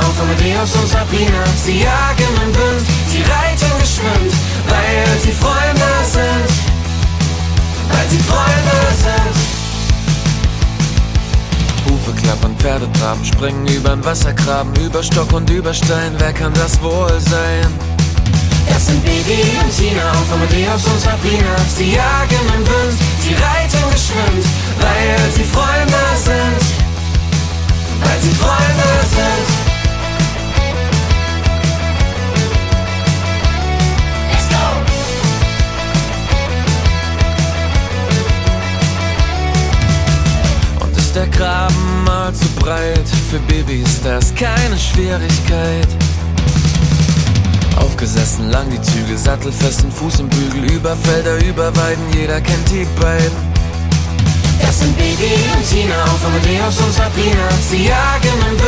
auf Amadeus und Sabina. Sie jagen im Wind, sie reiten geschwind, weil sie Freunde sind. Weil sie Freunde sind. Hufe klappern, Pferde traben, springen übern Wassergraben, über Stock und über Stein, wer kann das wohl sein? Das sind Bibi und Tina auf Amadeus und Sabina. Sie jagen im Wind, sie reiten geschwind, weil sie Freunde sind. Weil sie Freunde sind. Let's go! Und ist der Graben mal zu breit, für Baby ist das keine Schwierigkeit. Aufgesessen lang die Züge, sattelfest und Fuß im Bügel, über Felder, über Weiden, jeder kennt die beiden. Das sind Bibi und Tina auf Amadeus und Sabina. Sie jagen im Wind,